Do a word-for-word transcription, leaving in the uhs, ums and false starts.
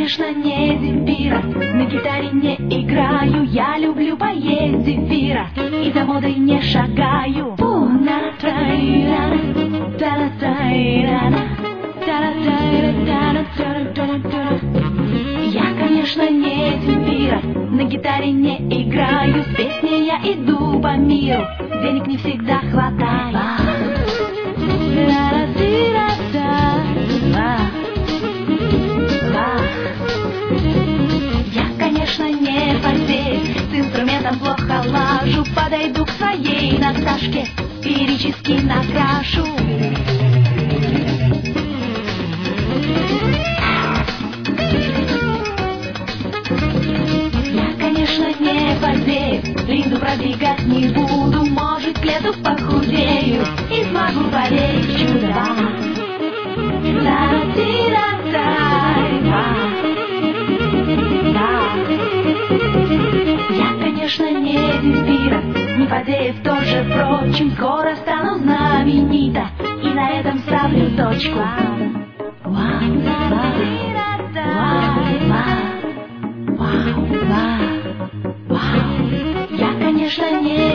конечно, не Земфира, на гитаре не играю, я люблю поесть зефира и за модой не шагаю. Я, конечно, не Земфира, на гитаре не играю, с песней я иду по миру, денег не всегда хватает. Я, конечно, не фальцет, с инструментом плохо лажу, подойду к своей Наташке, лирически накрашу. Я, конечно, не фальцет, линзу продвигать не буду, может, к лету похудею и смогу поверить в чудо. Я, конечно, не Земфира, не Фадеев тоже, впрочем, скоро стану знаменита и на этом ставлю точку. Я, конечно, не